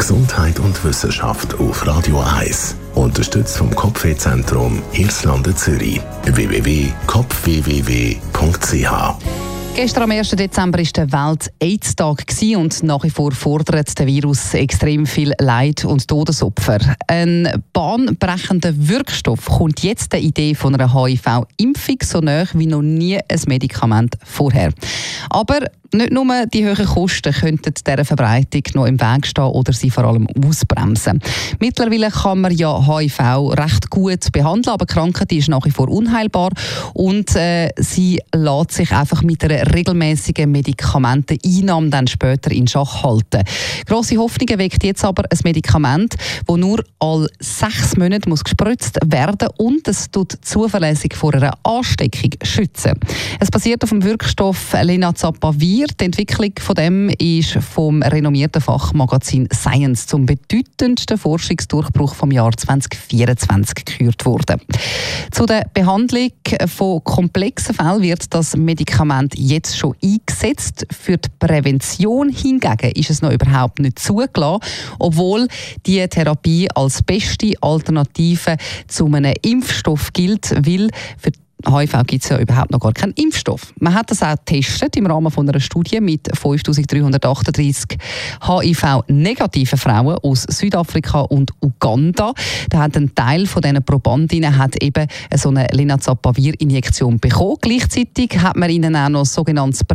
Gesundheit und Wissenschaft auf Radio 1. Unterstützt vom Kopfwehzentrum Irlande Zürich. www.kopfwww.ch. Gestern am 1. Dezember war der Welt-AIDS-Tag und nach wie vor fordert der Virus extrem viel Leid und Todesopfer. Ein bahnbrechender Wirkstoff kommt jetzt der Idee von einer HIV-Impfung so nahe wie noch nie ein Medikament vorher. Aber nicht nur die hohen Kosten könnten dieser Verbreitung noch im Weg stehen oder sie vor allem ausbremsen. Mittlerweile kann man ja HIV recht gut behandeln, aber die Krankheit ist nach wie vor unheilbar und sie lässt sich einfach mit einer regelmäßigen Medikamenteneinnahme dann später in Schach halten. Grosse Hoffnungen weckt jetzt aber ein Medikament, das nur alle 6 Monate gespritzt werden muss und es tut zuverlässig vor einer Ansteckung schützen. Es basiert auf dem Wirkstoff Lenacapavir. Die Entwicklung von dem ist vom renommierten Fachmagazin Science zum bedeutendsten Forschungsdurchbruch vom Jahr 2024 gekürt worden. Zu der Behandlung von komplexen Fällen wird das Medikament jetzt schon eingesetzt. Für die Prävention hingegen ist es noch überhaupt nicht zugelassen, obwohl die Therapie als beste Alternative zu einem Impfstoff gilt, weil für HIV gibt es ja überhaupt noch gar keinen Impfstoff. Man hat das auch getestet im Rahmen von einer Studie mit 5338 HIV-negativen Frauen aus Südafrika und Uganda. Da hat ein Teil von diesen Probandinnen hat eben so eine Lenacapavir-Injektion bekommen. Gleichzeitig hat man ihnen auch noch ein sogenanntes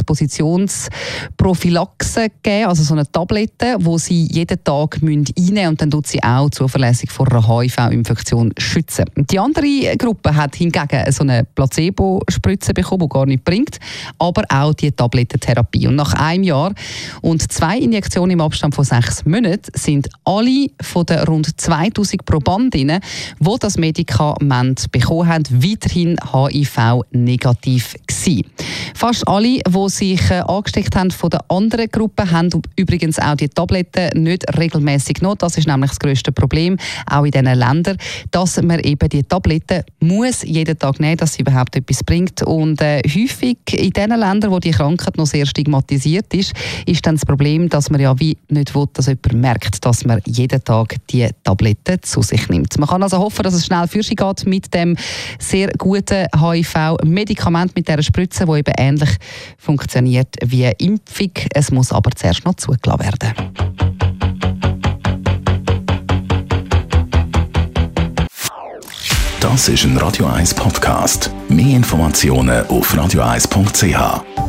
Präexpositionsprophylaxe gegeben, also so eine Tablette, die sie jeden Tag einnehmen müssen und dann tut sie auch zuverlässig vor einer HIV-Infektion schützen. Die andere Gruppe hat hingegen so eine Placebo-Spritze bekommen, die gar nichts bringt, aber auch die Tablettentherapie. Und nach einem Jahr und 2 Injektionen im Abstand von 6 Monaten sind alle von den rund 2000 Probandinnen, die das Medikament bekommen haben, weiterhin HIV-negativ gewesen. Fast alle, die sich angesteckt haben von der anderen Gruppe, haben übrigens auch die Tabletten nicht regelmäßig genommen. Das ist nämlich das grösste Problem, auch in diesen Ländern, dass man eben die Tabletten muss jeden Tag nehmen, dass sie überhaupt etwas bringt. Und häufig in den Ländern, wo die Krankheit noch sehr stigmatisiert ist dann das Problem, dass man ja wie nicht will, dass jemand merkt, dass man jeden Tag die Tabletten zu sich nimmt. Man kann also hoffen, dass es schnell für sich geht mit dem sehr guten HIV-Medikament, mit dieser Spritze, die eben ähnlich funktioniert wie eine Impfung. Es muss aber zuerst noch zugelassen werden. Das ist ein Radio 1 Podcast. Mehr Informationen auf radio1.ch.